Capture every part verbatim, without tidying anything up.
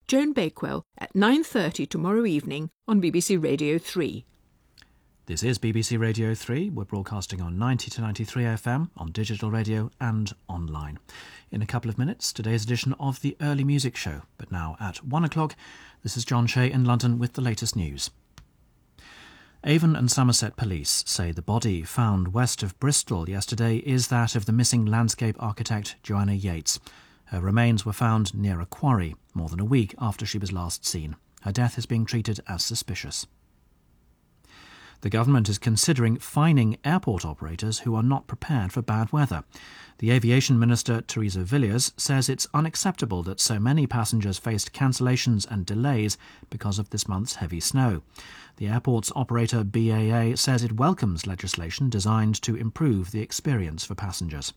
Joan Bakewell, at nine thirty tomorrow evening on B B C Radio three. This is B B C Radio three. We're broadcasting on ninety to ninety-three F M, on digital radio and online. In a couple of minutes, today's edition of the Early Music Show. But now at one o'clock, this is John Shea in London with the latest news. Avon and Somerset Police say the body found west of Bristol yesterday is that of the missing landscape architect Joanna Yates. Her remains were found near a quarry more than a week after she was last seen. Her death is being treated as suspicious. The government is considering fining airport operators who are not prepared for bad weather. The aviation minister, Theresa Villiers, says it's unacceptable that so many passengers faced cancellations and delays because of this month's heavy snow. The airport's operator B A A says it welcomes legislation designed to improve the experience for passengers.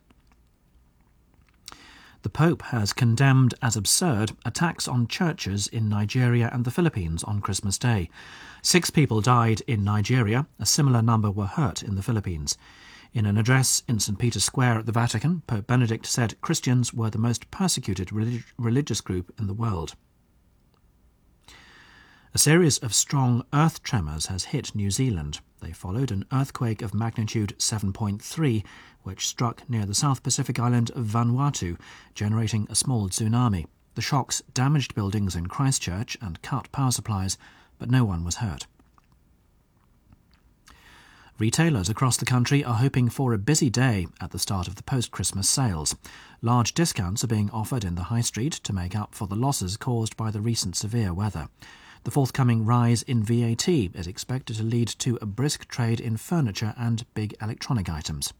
The Pope has condemned as absurd attacks on churches in Nigeria and the Philippines on Christmas Day. Six people died in Nigeria, a similar number were hurt in the Philippines. In an address in Saint Peter's Square at the Vatican, Pope Benedict said Christians were the most persecuted relig- religious group in the world. A series of strong earth tremors has hit New Zealand. They followed an earthquake of magnitude seven point three, which struck near the South Pacific island of Vanuatu, generating a small tsunami. The shocks damaged buildings in Christchurch and cut power supplies, but no one was hurt. Retailers across the country are hoping for a busy day at the start of the post-Christmas sales. Large discounts are being offered in the high street to make up for the losses caused by the recent severe weather. The forthcoming rise in V A T is expected to lead to a brisk trade in furniture and big electronic items.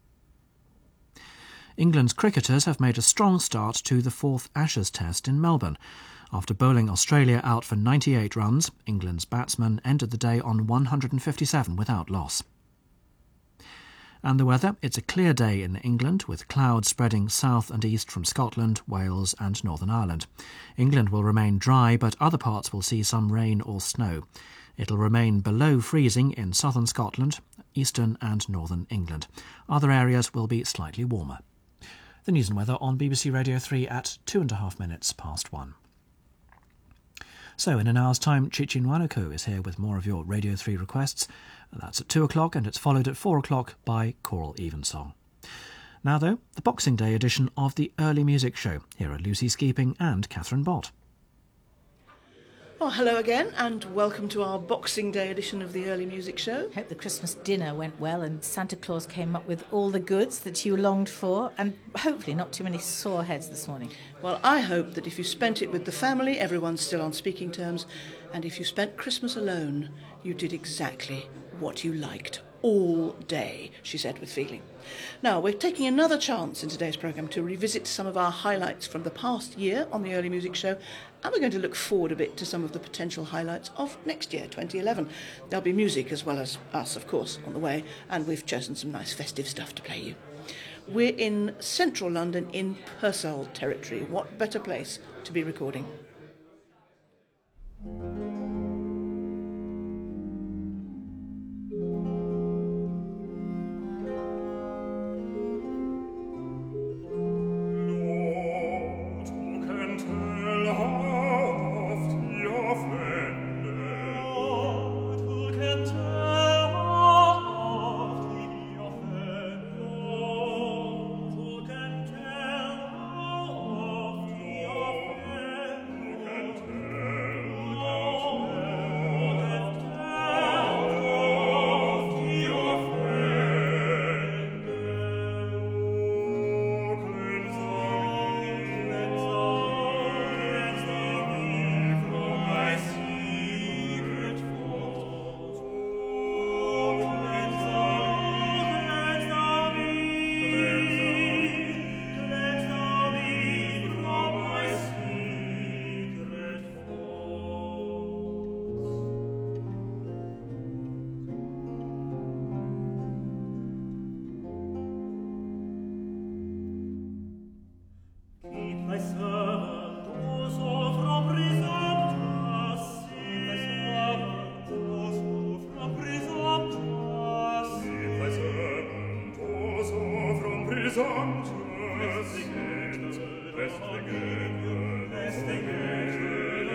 England's cricketers have made a strong start to the fourth Ashes Test in Melbourne. After bowling Australia out for ninety-eight runs, England's batsmen ended the day on one hundred fifty-seven without loss. And the weather, it's a clear day in England, with clouds spreading south and east from Scotland, Wales and Northern Ireland. England will remain dry, but other parts will see some rain or snow. It'll remain below freezing in southern Scotland, eastern and northern England. Other areas will be slightly warmer. The news and weather on B B C Radio three at two and a half minutes past one. So, in an hour's time, Chichi Nwanuku is here with more of your Radio three requests. That's at two o'clock, and it's followed at four o'clock by Choral Evensong. Now, though, the Boxing Day edition of the Early Music Show. Here are Lucy Skeeping and Catherine Bott. Well, hello again, and welcome to our Boxing Day edition of the Early Music Show. Hope the Christmas dinner went well and Santa Claus came up with all the goods that you longed for, and hopefully not too many sore heads this morning. Well, I hope that if you spent it with the family, everyone's still on speaking terms, and if you spent Christmas alone, you did exactly what you liked all day, she said with feeling. Now, we're taking another chance in today's programme to revisit some of our highlights from the past year on the Early Music Show, and we're going to look forward a bit to some of the potential highlights of next year, twenty eleven. There'll be music as well as us, of course, on the way, and we've chosen some nice festive stuff to play you. We're in central London in Purcell territory. What better place to be recording? Vestige, vestige, vestige,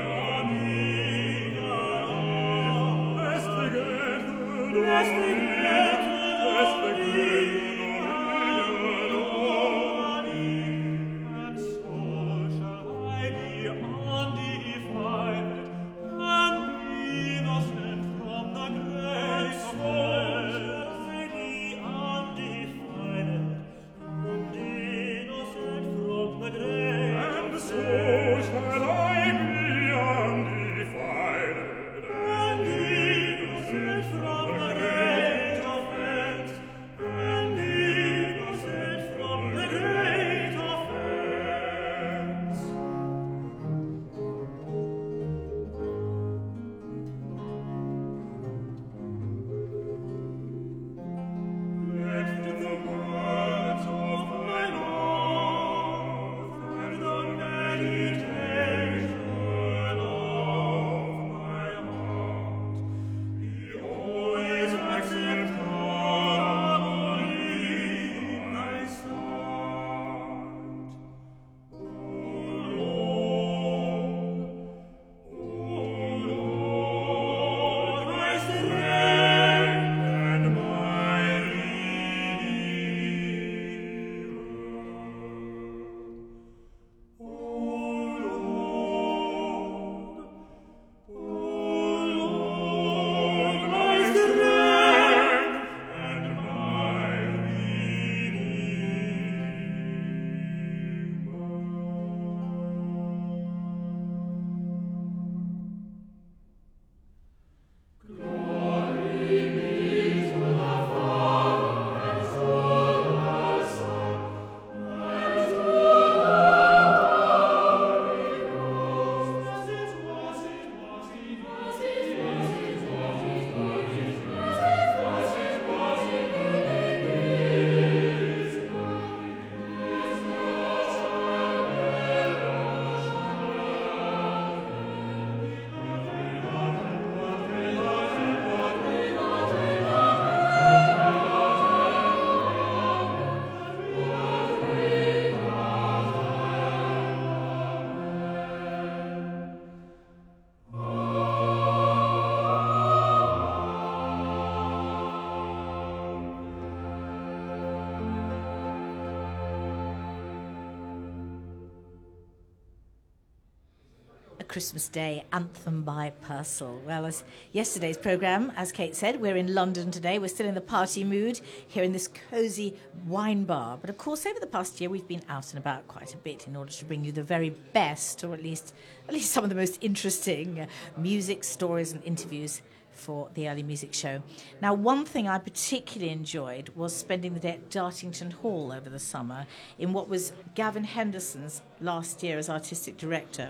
Christmas Day anthem by Purcell. Well, as yesterday's programme, as Kate said, we're in London today. We're still in the party mood here in this cosy wine bar. But of course, over the past year, we've been out and about quite a bit in order to bring you the very best, or at least at least some of the most interesting uh, music, stories and interviews for the Early Music Show. Now, one thing I particularly enjoyed was spending the day at Dartington Hall over the summer in what was Gavin Henderson's last year as artistic director.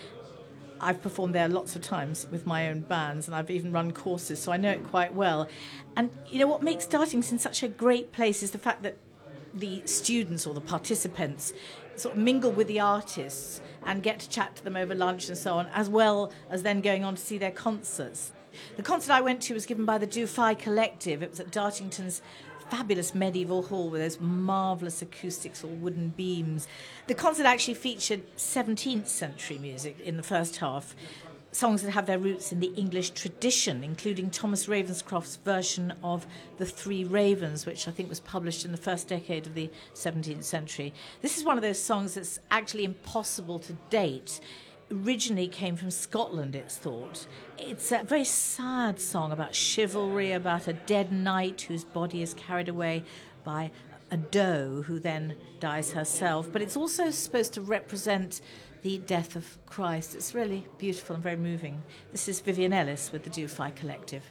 I've performed there lots of times with my own bands, and I've even run courses, so I know it quite well. And, you know, what makes Dartington such a great place is the fact that the students or the participants sort of mingle with the artists and get to chat to them over lunch and so on, as well as then going on to see their concerts. The concert I went to was given by the Do-Fi Collective. It was at Dartington's fabulous medieval hall with those marvellous acoustics or wooden beams. The concert actually featured seventeenth century music in the first half, songs that have their roots in the English tradition, including Thomas Ravenscroft's version of The Three Ravens, which I think was published in the first decade of the seventeenth century. This is one of those songs that's actually impossible to date. Originally came from Scotland, it's thought. It's a very sad song about chivalry, about a dead knight whose body is carried away by a doe who then dies herself. But it's also supposed to represent the death of Christ. It's really beautiful and very moving. This is Vivian Ellis with the Do-Fi Collective.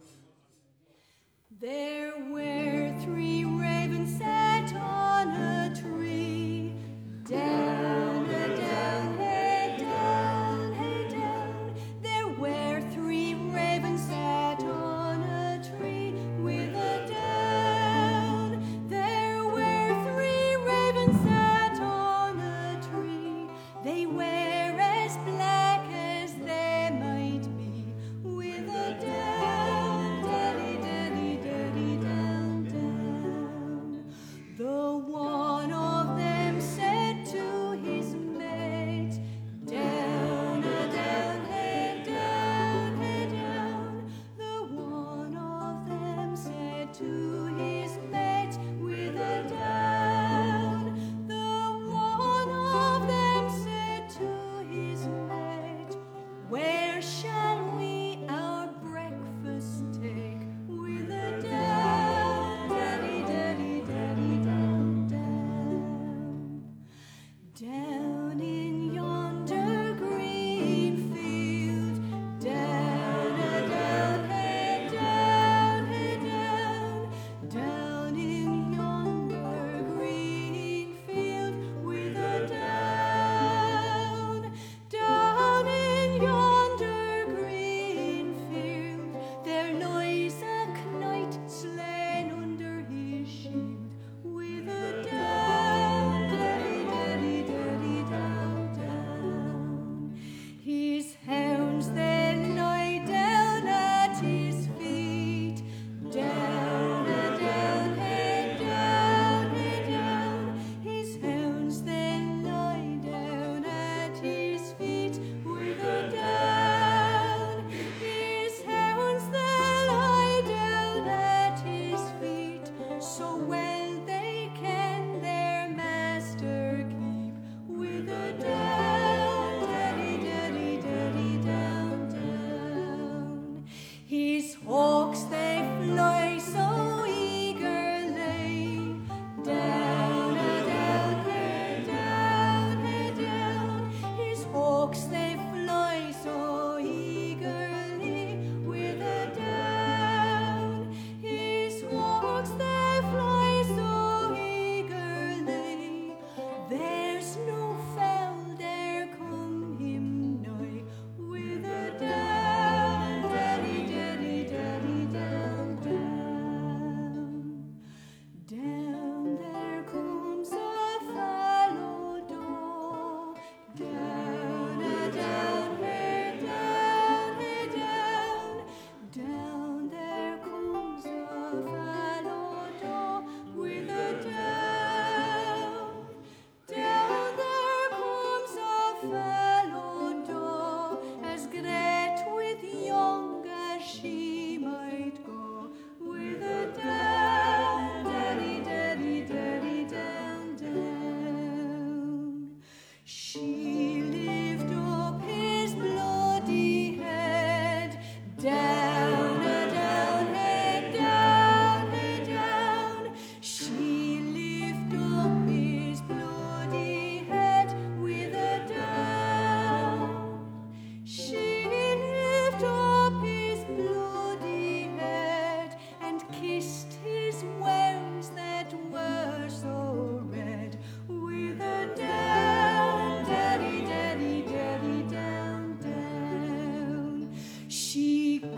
There were three ravens sat on a tree, down a down, hey down, hey down. There were three ravens sat on a tree with a down. There were three ravens sat on a tree. They were as black as they might be, with a down, daddy, daddy, daddy, down, down. The one of them said to his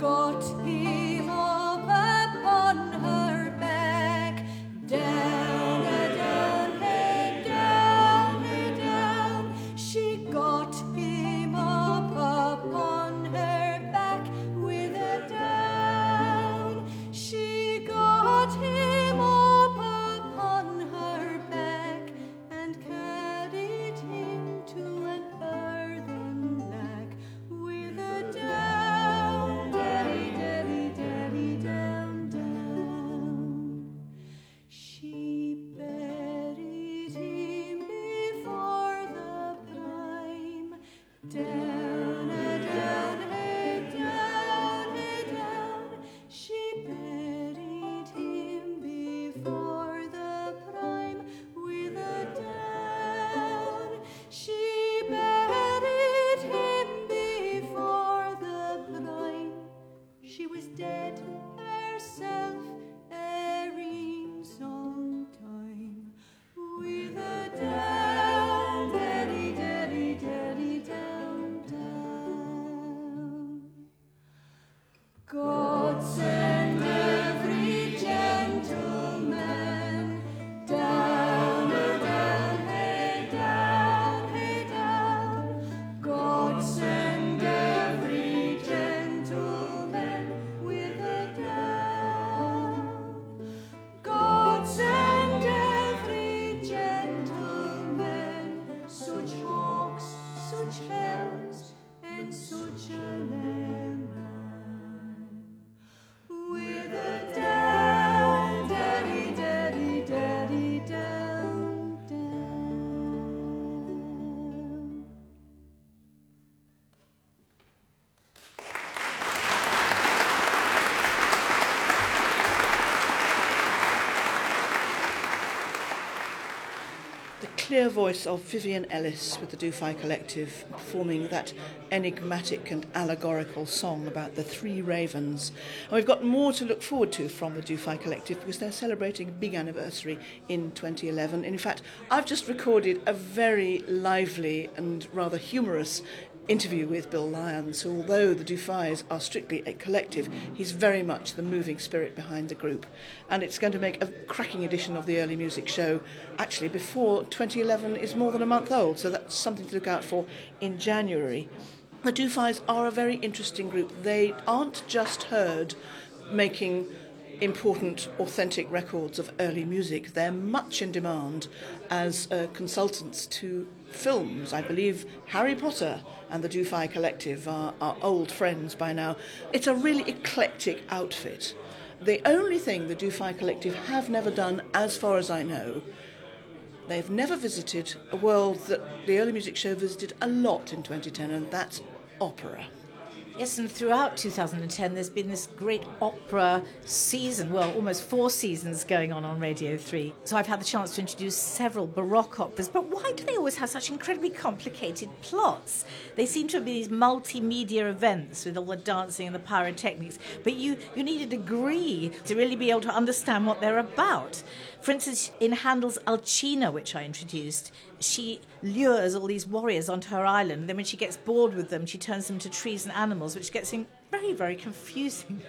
got him up upon her back, down, a down, head down, head down. She got him up upon her back with a down. She got him up upon her back and carried him to an earthen lack with a down, daddy, daddy, daddy, down, down. She buried him before the prime, down, a down, head down, head down. She buried him before the prime with a down. She buried him before the prime. She was dead herself ere in some time with a down, daddy, daddy, daddy, down, down. God send every gentleman down, a down, head down, head down. God send every gentleman with a down. God send every gentleman such hawks, such hells, and such a lemon with a down, daddy, daddy, daddy, down, down. The clear voice of Vivian Ellis with the Dufay Collective performing that enigmatic and allegorical song about the three ravens. And we've got more to look forward to from the Dufay Collective because they're celebrating a big anniversary in twenty eleven. In fact, I've just recorded a very lively and rather humorous interview with Bill Lyons, who, although the Dufays are strictly a collective, he's very much the moving spirit behind the group. And it's going to make a cracking edition of the early music show, actually before twenty eleven is more than a month old, so that's something to look out for in January. The Dufays are a very interesting group. They aren't just heard making important, authentic records of early music. They're much in demand as uh, consultants to films. I believe Harry Potter and the Dufay Collective are, are old friends by now. It's a really eclectic outfit. The only thing the Dufay Collective have never done, as far as I know, they've never visited a world that the early music show visited a lot in twenty ten, and that's opera. Yes, and throughout two thousand ten there's been this great opera season, well, almost four seasons going on on Radio three. So I've had the chance to introduce several Baroque operas, but why do they always have such incredibly complicated plots? They seem to be these multimedia events with all the dancing and the pyrotechnics, but you, you need a degree to really be able to understand what they're about. For instance, in Handel's Alcina, which I introduced, she lures all these warriors onto her island. Then when she gets bored with them, she turns them to trees and animals, which gets him very, very confusing.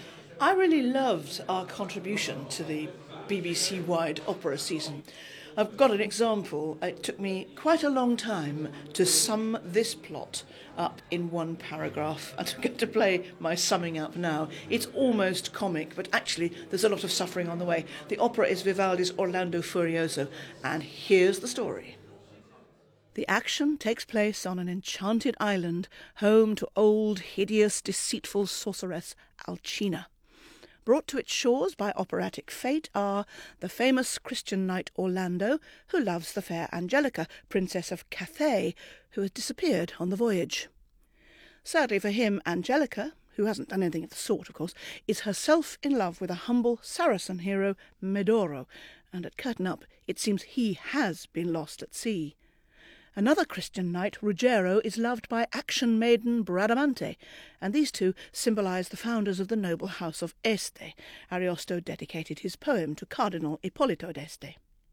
I really loved our contribution to the B B C-wide opera season. I've got an example. It took me quite a long time to sum this plot up in one paragraph, and I'm going to play my summing up now. It's almost comic, but actually there's a lot of suffering on the way. The opera is Vivaldi's Orlando Furioso, and here's the story. The action takes place on an enchanted island, home to old, hideous, deceitful sorceress Alcina. Brought to its shores by operatic fate are the famous Christian knight Orlando, who loves the fair Angelica, Princess of Cathay, who has disappeared on the voyage. Sadly for him, Angelica, who hasn't done anything of the sort, of course, is herself in love with a humble Saracen hero, Medoro, and at curtain up it seems he has been lost at sea. Another Christian knight, Ruggiero, is loved by action maiden Bradamante, and these two symbolise the founders of the noble house of Este. Ariosto dedicated his poem to Cardinal Ippolito d'Este.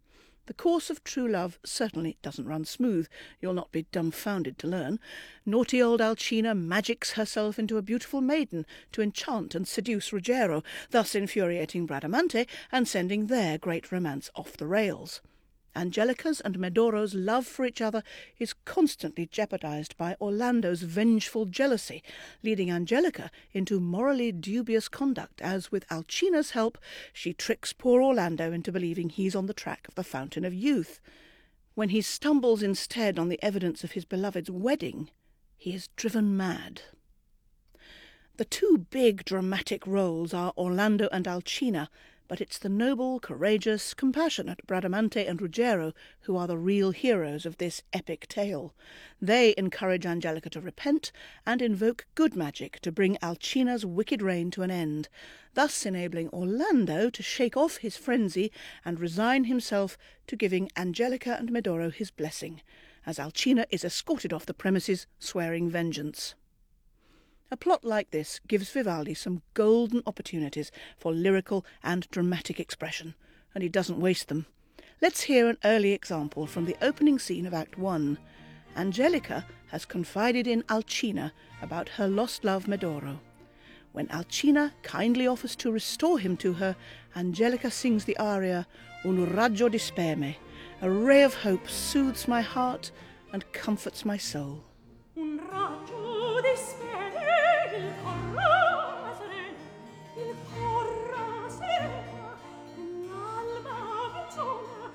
The course of true love certainly doesn't run smooth. You'll not be dumbfounded to learn. Naughty old Alcina magics herself into a beautiful maiden to enchant and seduce Ruggiero, thus infuriating Bradamante and sending their great romance off the rails. Angelica's and Medoro's love for each other is constantly jeopardized by Orlando's vengeful jealousy, leading Angelica into morally dubious conduct as, with Alcina's help, she tricks poor Orlando into believing he's on the track of the Fountain of Youth. When he stumbles instead on the evidence of his beloved's wedding, he is driven mad. The two big dramatic roles are Orlando and Alcina, but it's the noble, courageous, compassionate Bradamante and Ruggiero who are the real heroes of this epic tale. They encourage Angelica to repent and invoke good magic to bring Alcina's wicked reign to an end, thus enabling Orlando to shake off his frenzy and resign himself to giving Angelica and Medoro his blessing, as Alcina is escorted off the premises, swearing vengeance. A plot like this gives Vivaldi some golden opportunities for lyrical and dramatic expression, and he doesn't waste them. Let's hear an early example from the opening scene of Act One. Angelica has confided in Alcina about her lost love Medoro. When Alcina kindly offers to restore him to her, Angelica sings the aria Un raggio di sperme. A ray of hope soothes my heart and comforts my soul. Un raggio di sperme, il corra serena, il corra serena, l'alba buzzona,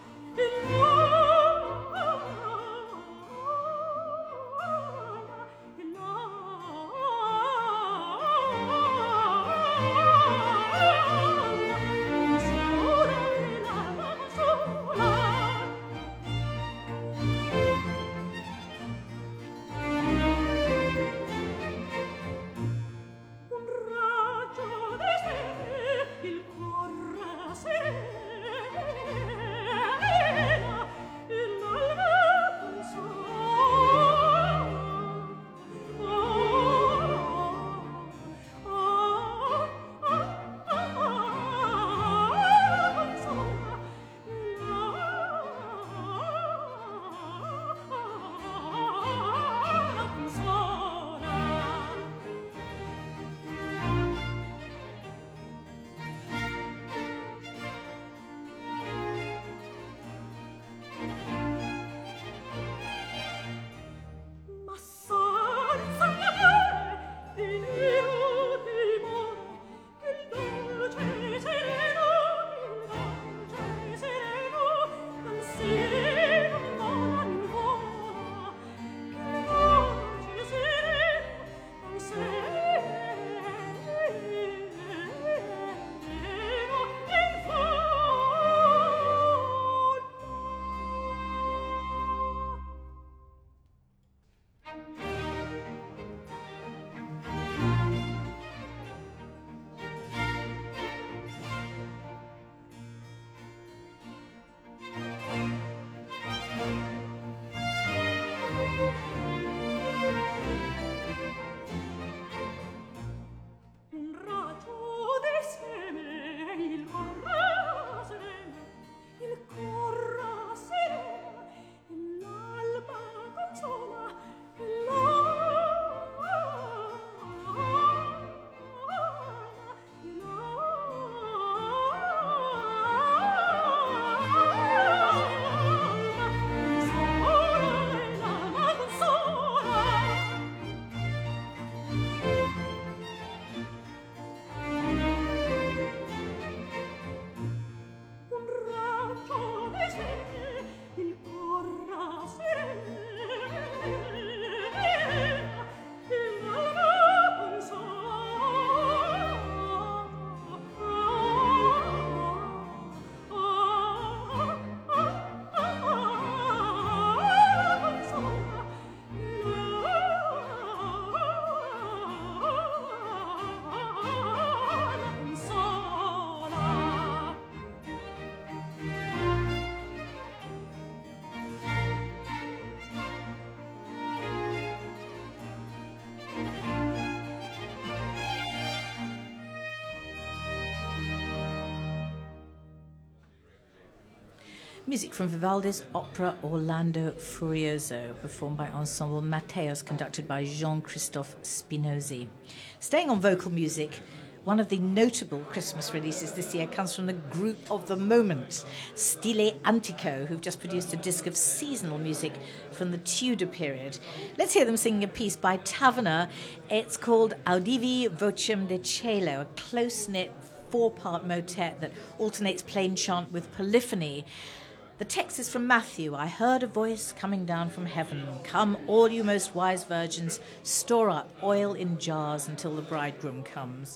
Music from Vivaldi's opera Orlando Furioso, performed by Ensemble Matteos, conducted by Jean-Christophe Spinozzi. Staying on vocal music, one of the notable Christmas releases this year comes from the group of the moment, Stile Antico, who've just produced a disc of seasonal music from the Tudor period. Let's hear them singing a piece by Taverner. It's called Audivi Vocem de Cielo, a close-knit four-part motet that alternates plain chant with polyphony. The text is from Matthew. I heard a voice coming down from heaven. Come, all you most wise virgins, store up oil in jars until the bridegroom comes.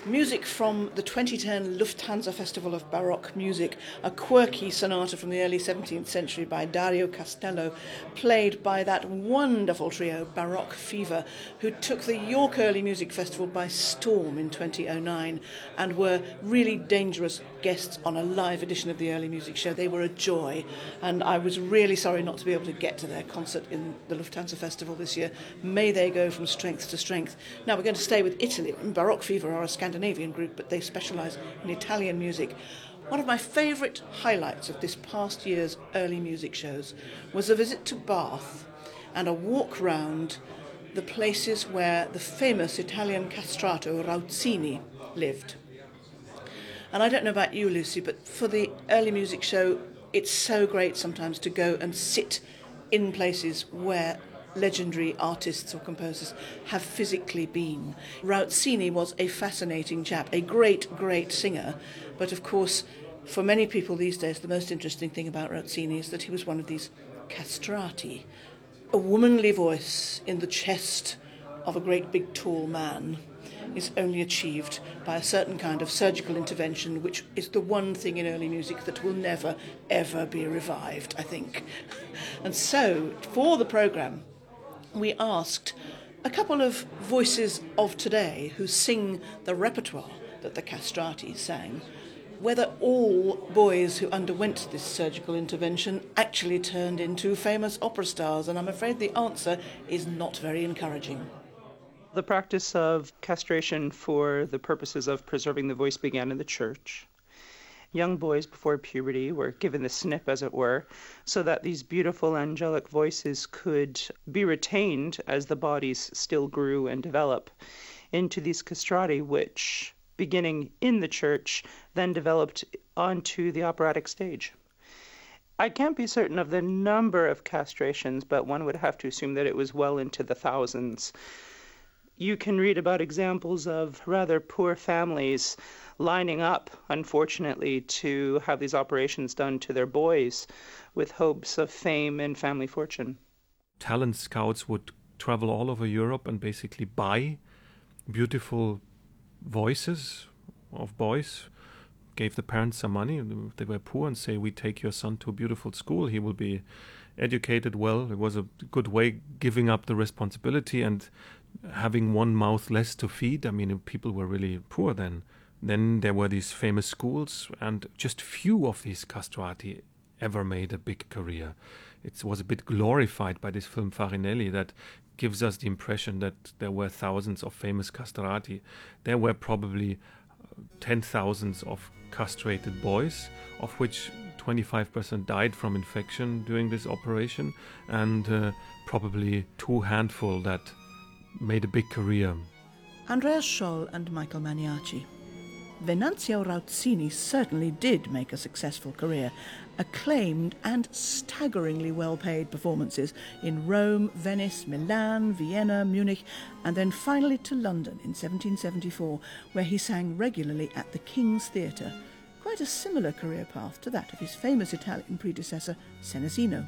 Music from the twenty ten Lufthansa Festival of Baroque Music, a quirky sonata from the early seventeenth century by Dario Castello, played by that wonderful trio Baroque Fever, who took the York Early Music Festival by storm in twenty oh nine and were really dangerous guests on a live edition of the Early Music Show. They were a joy, and I was really sorry not to be able to get to their concert in the Lufthansa Festival this year. May they go from strength to strength. Now we're going to stay with Italy. Baroque Fever are a Scandinavian group, but they specialise in Italian music. One of my favourite highlights of this past year's early music shows was a visit to Bath and a walk round the places where the famous Italian castrato Rauzzini lived. And I don't know about you, Lucy, but for the early music show, it's so great sometimes to go and sit in places where legendary artists or composers have physically been. Rauzzini was a fascinating chap, a great, great singer, but of course, for many people these days, the most interesting thing about Rauzzini is that he was one of these castrati, a womanly voice in the chest of a great big tall man is only achieved by a certain kind of surgical intervention, which is the one thing in early music that will never, ever be revived, I think. And so, for the programme, we asked a couple of voices of today who sing the repertoire that the castrati sang, whether all boys who underwent this surgical intervention actually turned into famous opera stars, and I'm afraid the answer is not very encouraging. The practice of castration for the purposes of preserving the voice began in the church. Young boys before puberty were given the snip, as it were, so that these beautiful angelic voices could be retained as the bodies still grew and developed into these castrati, which, beginning in the church, then developed onto the operatic stage. I can't be certain of the number of castrations, but one would have to assume that it was well into the thousands. You can read about examples of rather poor families lining up, unfortunately, to have these operations done to their boys with hopes of fame and family fortune. Talent scouts would travel all over Europe and basically buy beautiful voices of boys, gave the parents some money, if they were poor, and say, we take your son to a beautiful school, he will be educated well. It was a good way giving up the responsibility and having one mouth less to feed. I mean, people were really poor then. Then there were these famous schools, and just few of these castrati ever made a big career. It was a bit glorified by this film Farinelli that gives us the impression that there were thousands of famous castrati. There were probably ten thousands of castrated boys, of which twenty-five percent died from infection during this operation, and uh, probably two handful that made a big career. Andreas Scholl and Michael Maniaci. Venanzio Rauzzini certainly did make a successful career, acclaimed and staggeringly well-paid performances in Rome, Venice, Milan, Vienna, Munich, and then finally to London in seventeen seventy-four, where he sang regularly at the King's Theatre, quite a similar career path to that of his famous Italian predecessor, Senesino.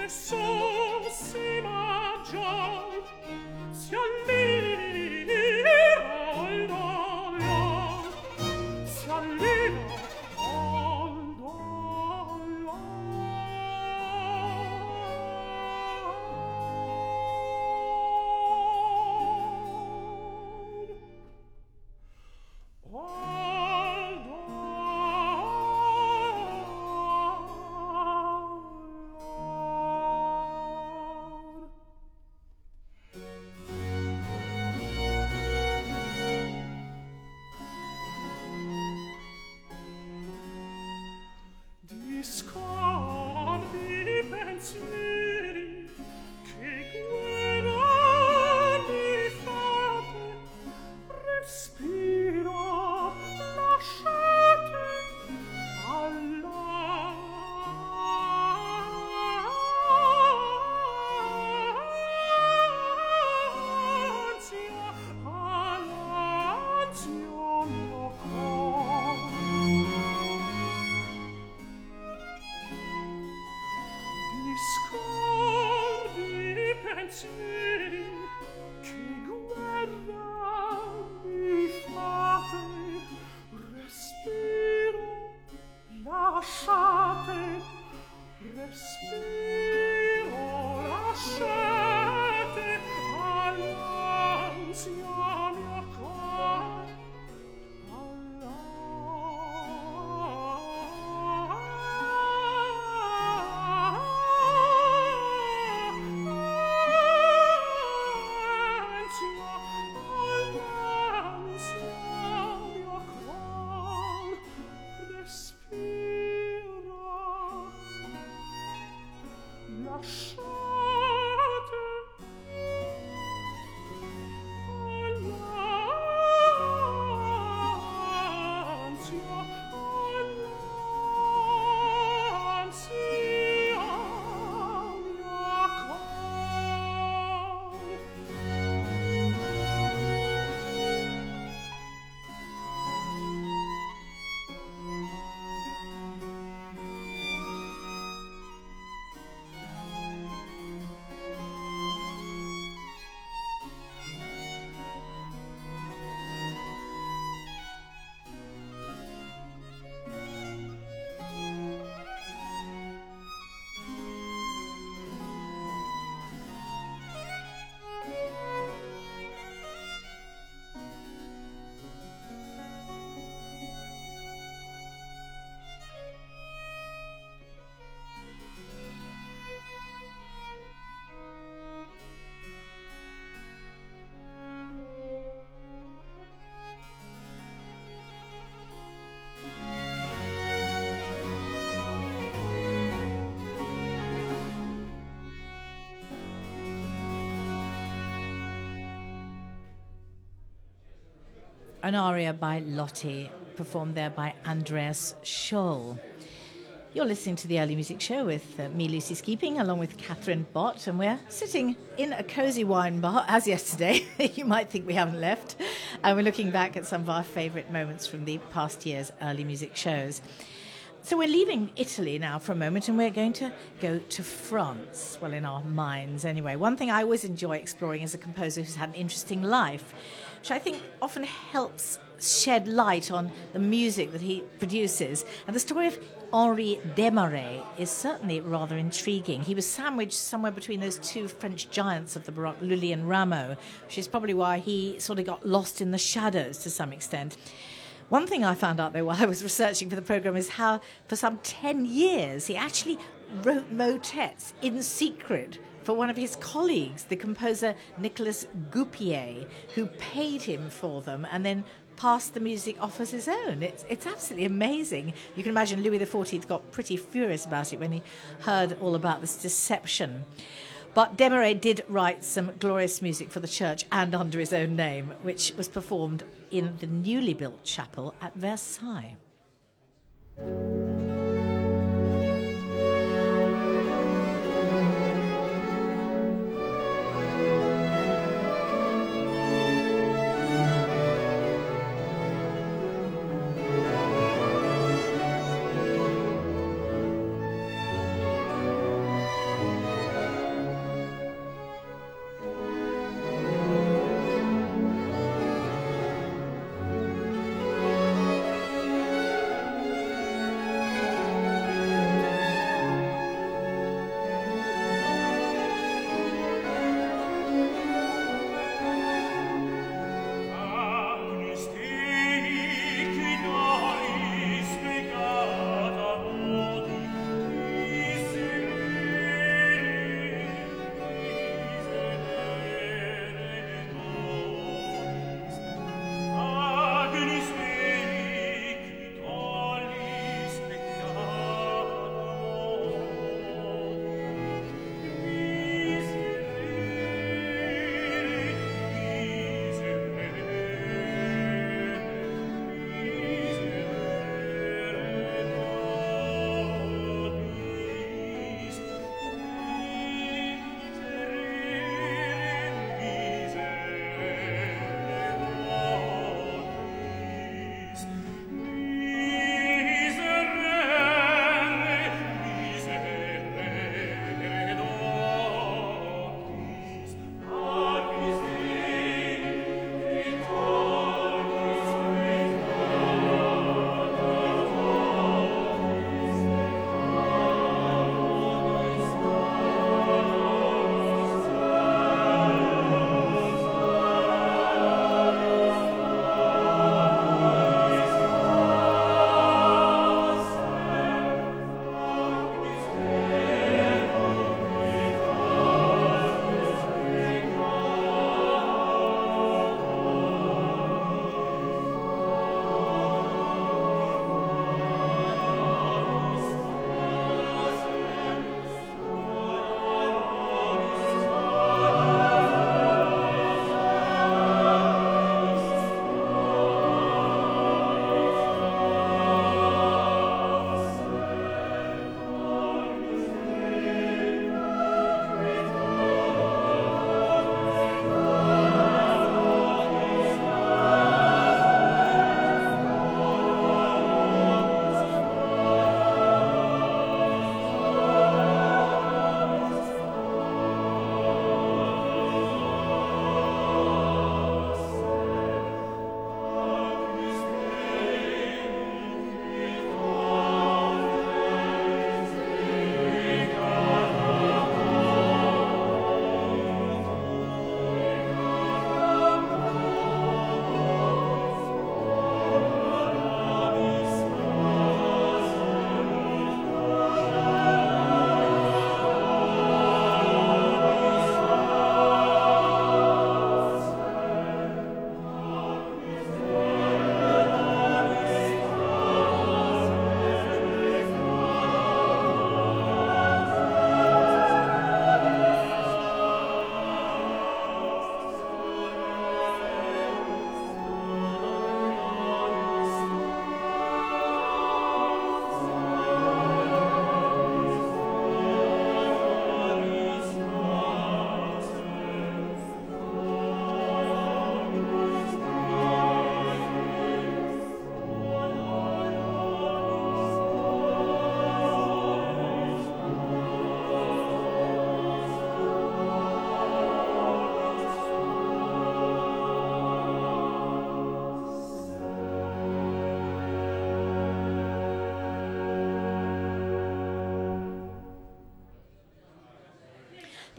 An aria by Lottie, performed there by Andreas Scholl. You're listening to the Early Music Show with uh, me, Lucy Skeeping, along with Catherine Bott, and we're sitting in a cosy wine bar, as yesterday. You might think we haven't left. And we're looking back at some of our favourite moments from the past year's early music shows. So we're leaving Italy now for a moment, and we're going to go to France, well, in our minds anyway. One thing I always enjoy exploring is a composer who's had an interesting life, which I think often helps shed light on the music that he produces. And the story of Henri Desmarais is certainly rather intriguing. He was sandwiched somewhere between those two French giants of the Baroque, Lully and Rameau, which is probably why he sort of got lost in the shadows to some extent. One thing I found out, though, while I was researching for the programme is how, for some ten years, he actually wrote motets in secret for one of his colleagues, the composer Nicolas Gouppier, who paid him for them and then passed the music off as his own. It's, it's absolutely amazing. You can imagine Louis the fourteenth got pretty furious about it when he heard all about this deception. But Desmarais did write some glorious music for the church and under his own name, which was performed in the newly built chapel at Versailles.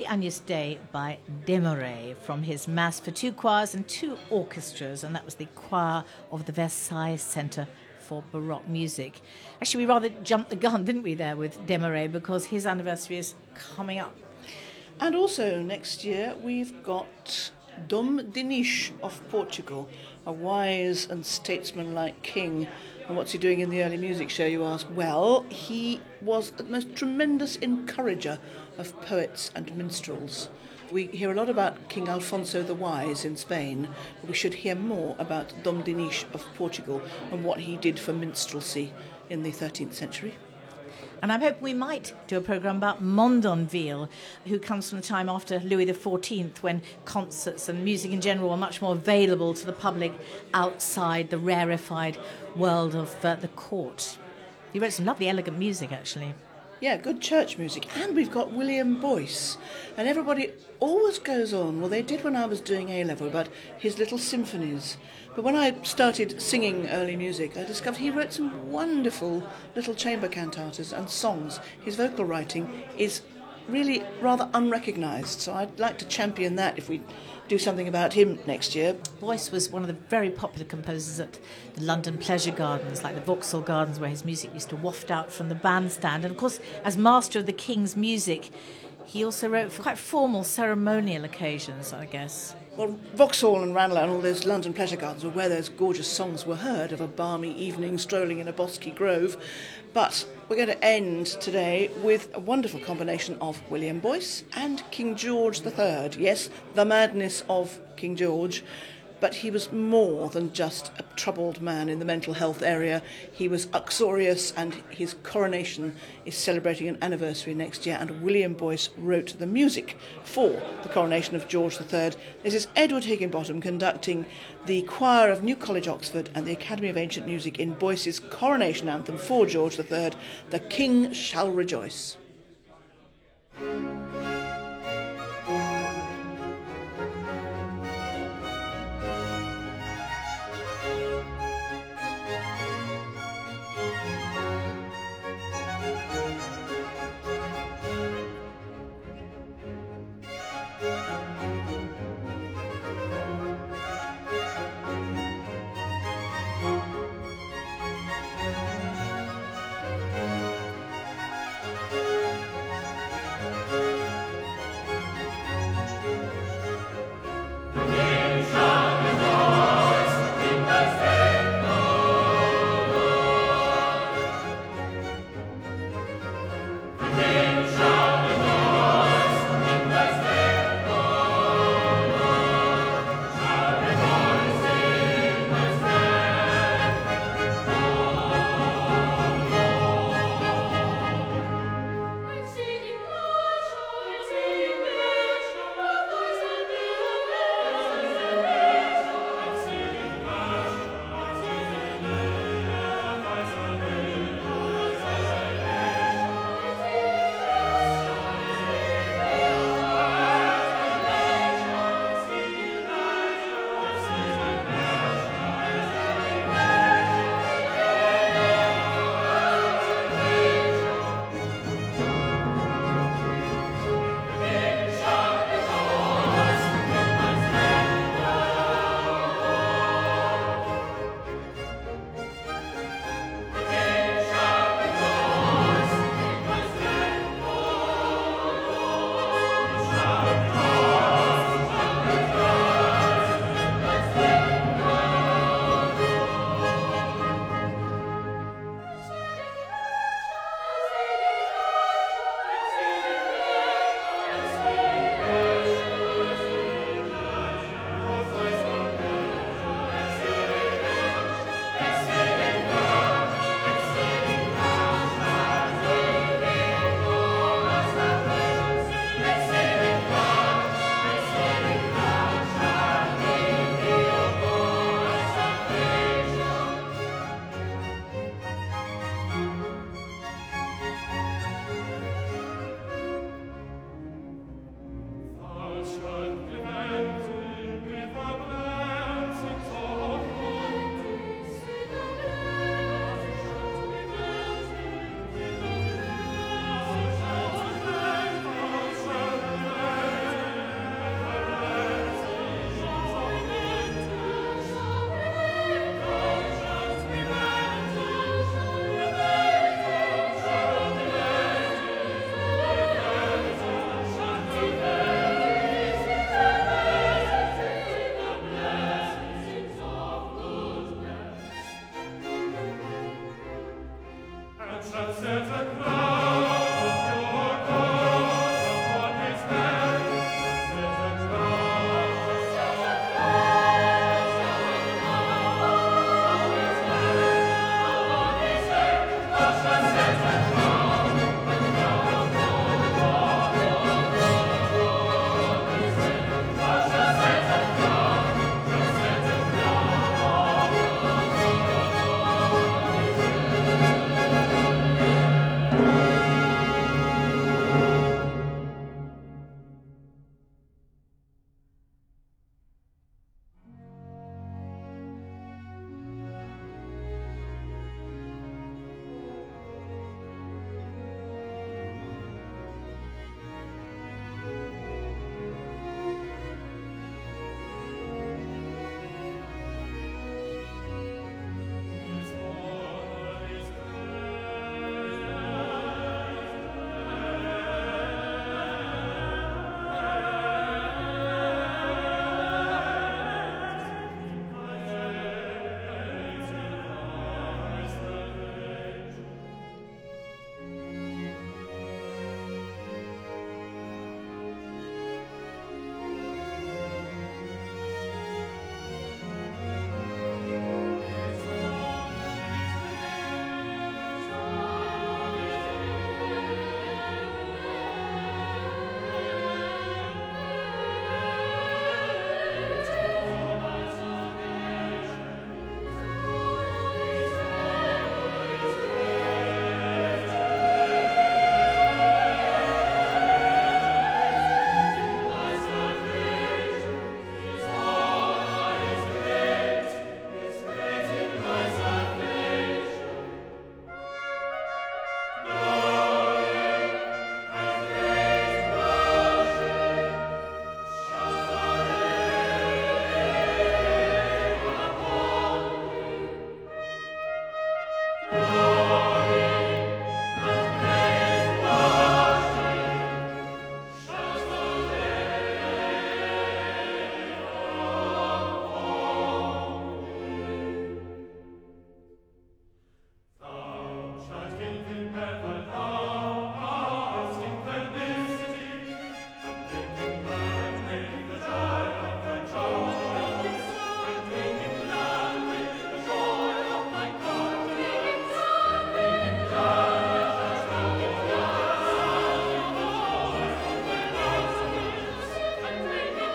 the Agnus Dei by Desmarais from his Mass for two choirs and two orchestras, and that was the choir of the Versailles Centre for Baroque Music. Actually, we rather jumped the gun, didn't we, there with Desmarais, because his anniversary is coming up. And also next year we've got Dom Dinis of Portugal, a wise and statesman-like king. And what's he doing in the early music show, you ask? Well, he was the most tremendous encourager of poets and minstrels. We hear a lot about King Alfonso the Wise in Spain, but we should hear more about Dom Dinis of Portugal and what he did for minstrelsy in the thirteenth century. And I'm hoping we might do a programme about Mondonville, who comes from the time after Louis the fourteenth, when concerts and music in general were much more available to the public outside the rarefied world of uh, the court. He wrote some lovely, elegant music, actually. Yeah, good church music. And we've got William Boyce. And everybody always goes on, well, they did when I was doing A-level, about his little symphonies. But when I started singing early music, I discovered he wrote some wonderful little chamber cantatas and songs. His vocal writing is really rather unrecognised, so I'd like to champion that if we do something about him next year. Boyce was one of the very popular composers at the London pleasure gardens, like the Vauxhall Gardens, where his music used to waft out from the bandstand. And of course, as master of the King's music, he also wrote for quite formal ceremonial occasions, I guess. Well, Vauxhall and Ranelagh and all those London pleasure gardens were where those gorgeous songs were heard of a balmy evening strolling in a bosky grove. But we're going to end today with a wonderful combination of William Boyce and King George the Third. Yes, the madness of King George, but he was more than just a troubled man in the mental health area. He was uxorious, and his coronation is celebrating an anniversary next year, and William Boyce wrote the music for the coronation of George the Third. This is Edward Higginbottom conducting the choir of New College, Oxford, and the Academy of Ancient Music in Boyce's coronation anthem for George the Third, The King Shall Rejoice.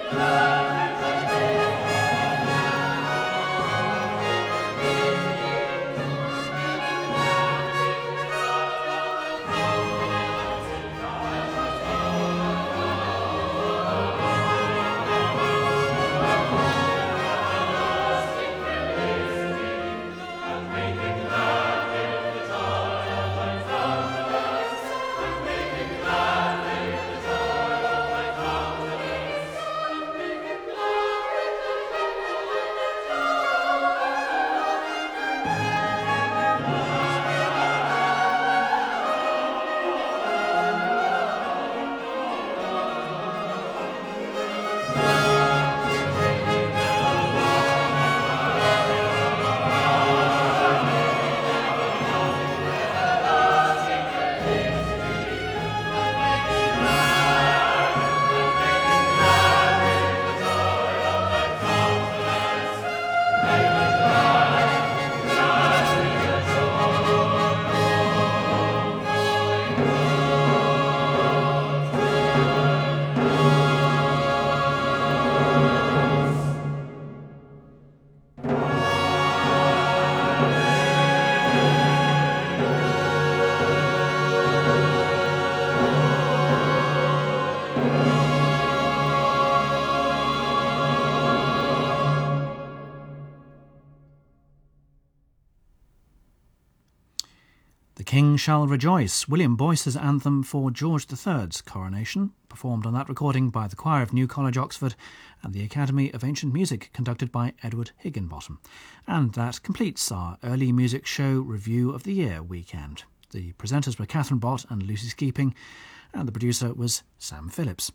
King Shall Rejoice, William Boyce's anthem for George the Third's coronation, performed on that recording by the Choir of New College, Oxford, and the Academy of Ancient Music, conducted by Edward Higginbottom. And that completes our early music show review of the year weekend. The presenters were Catherine Bott and Lucy Skeeping, and the producer was Sam Phillips.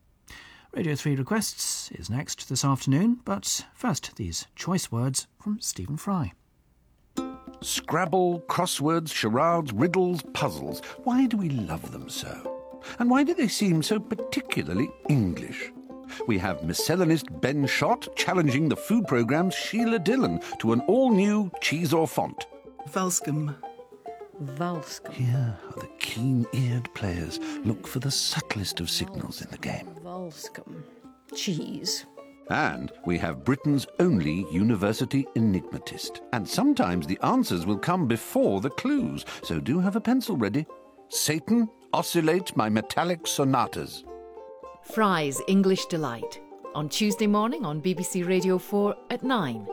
Radio three Requests is next this afternoon, but first these choice words from Stephen Fry. Scrabble, crosswords, charades, riddles, puzzles. Why do we love them so? And why do they seem so particularly English? We have miscellanist Ben Schott challenging the food programme's Sheila Dillon to an all-new cheese or font. Valscombe. Valscombe. Here are the keen-eared players look for the subtlest of signals in the game. Valscombe. Cheese. And we have Britain's only university enigmatist. And sometimes the answers will come before the clues, so do have a pencil ready. Satan, oscillate my metallic sonatas. Fry's English Delight, on Tuesday morning on B B C Radio four at nine.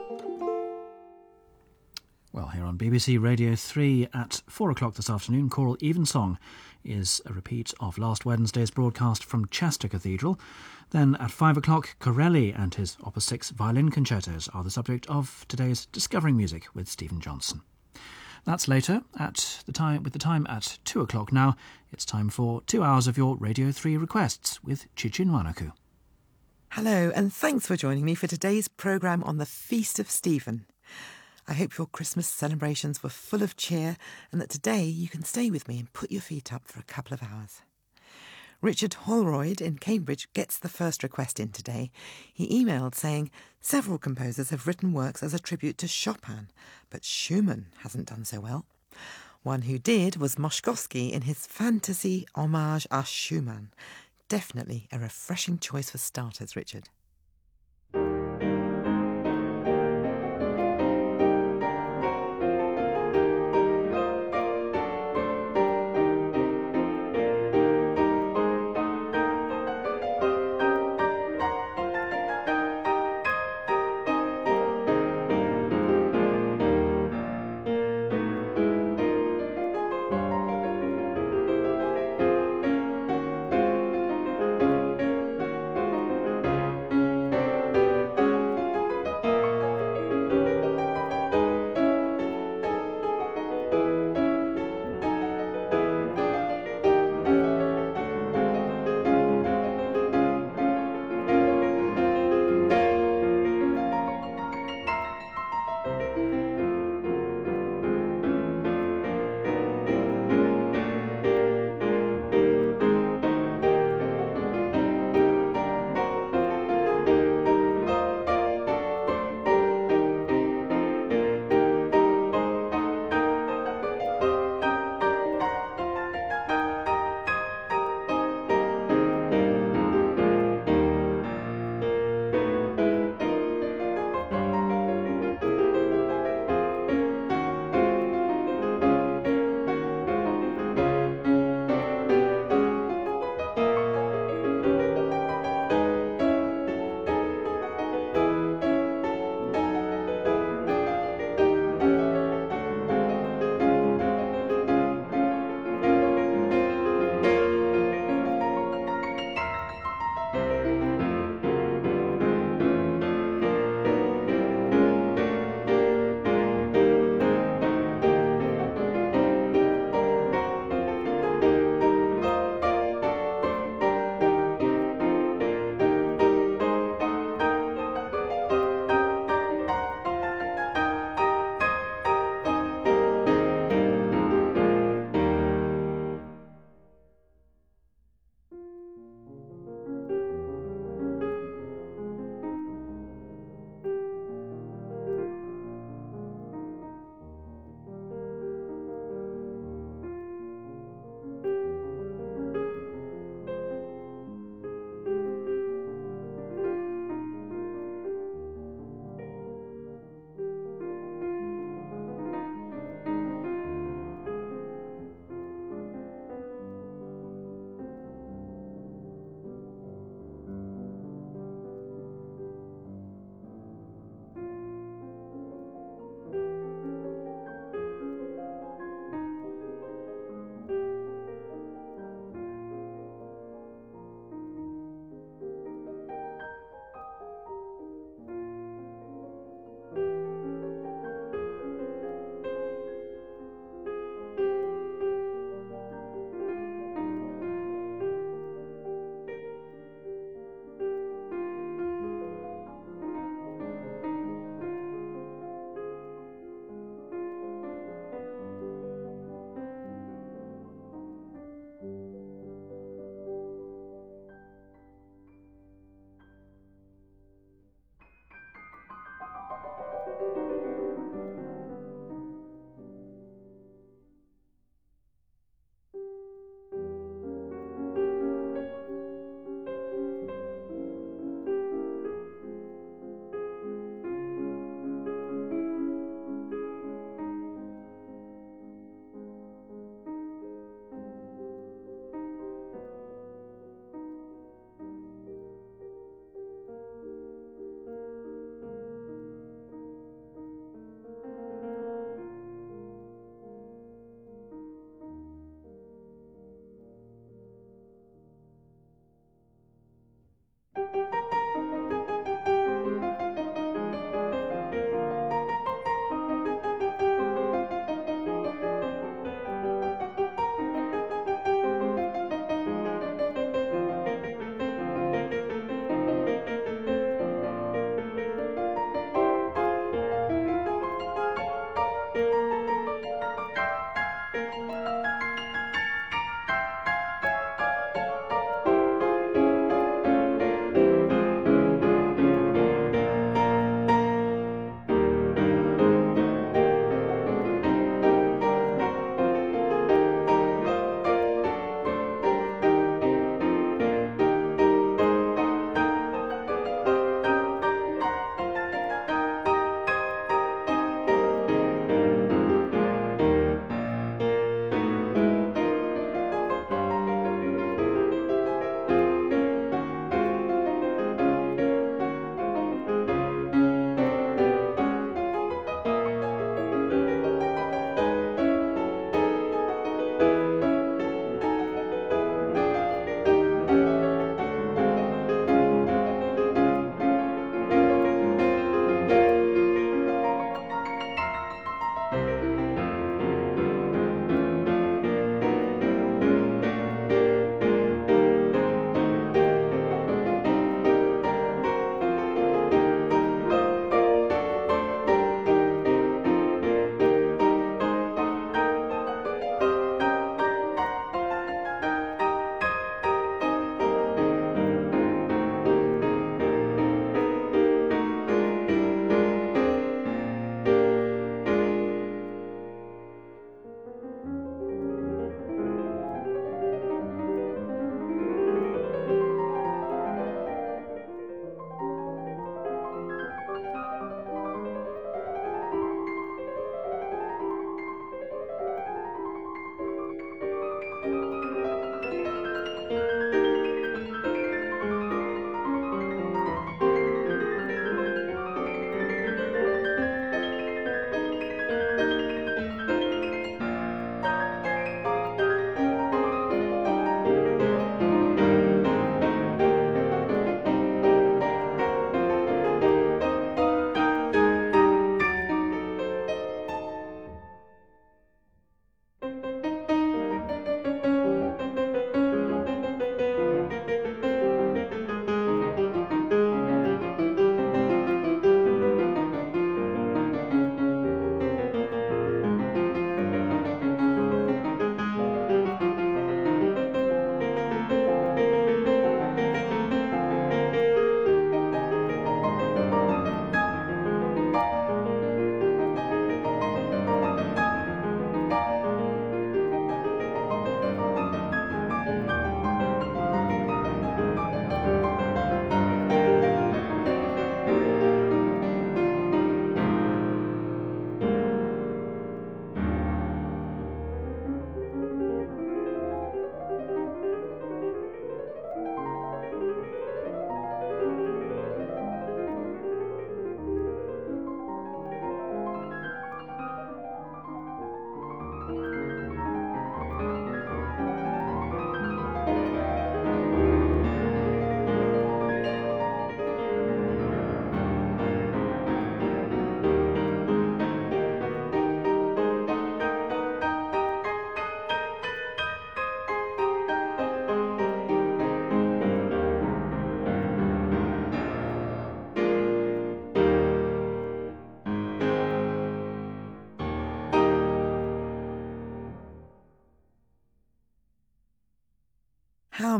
Well, here on B B C Radio three at four o'clock this afternoon, Choral Evensong is a repeat of last Wednesday's broadcast from Chester Cathedral. Then at five o'clock, Corelli and his Opus six violin concertos are the subject of today's Discovering Music with Stephen Johnson. That's later, at the time with the time at two o'clock now. It's time for two hours of your Radio three requests with Chichin Wanaku. Hello, and thanks for joining me for today's programme on the Feast of Stephen. I hope your Christmas celebrations were full of cheer and that today you can stay with me and put your feet up for a couple of hours. Richard Holroyd in Cambridge gets the first request in today. He emailed saying several composers have written works as a tribute to Chopin, but Schumann hasn't done so well. One who did was Moszkowski in his fantasy homage à Schumann. Definitely a refreshing choice for starters, Richard.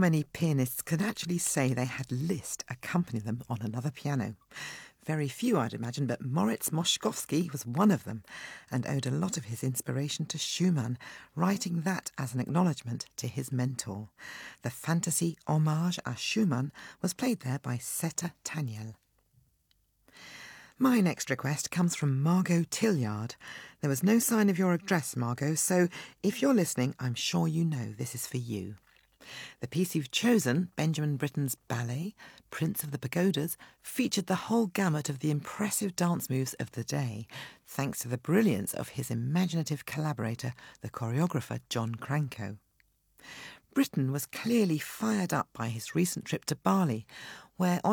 many pianists can actually say they had Liszt accompany them on another piano. Very few, I'd imagine, but Moritz Moszkowski was one of them and owed a lot of his inspiration to Schumann, writing that as an acknowledgement to his mentor. The fantasy Hommage à Schumann was played there by Seta Taniel. My next request comes from Margot Tilliard. There was no sign of your address, Margot, so if you're listening, I'm sure you know this is for you. The piece you've chosen, Benjamin Britten's ballet, Prince of the Pagodas, featured the whole gamut of the impressive dance moves of the day, thanks to the brilliance of his imaginative collaborator, the choreographer John Cranko. Britten was clearly fired up by his recent trip to Bali, where on